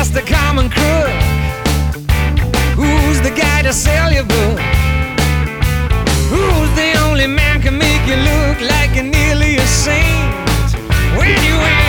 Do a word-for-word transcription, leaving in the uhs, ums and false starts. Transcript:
just a common crook? Who's the guy to sell your book? Who's the only man can make you look like you're nearly a saint when you ain't